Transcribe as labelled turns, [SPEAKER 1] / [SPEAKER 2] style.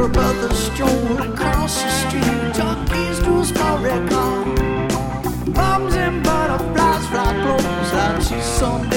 [SPEAKER 1] her brother strolled across the street, took keys to a small red car. Bums and butterflies fly close like she's some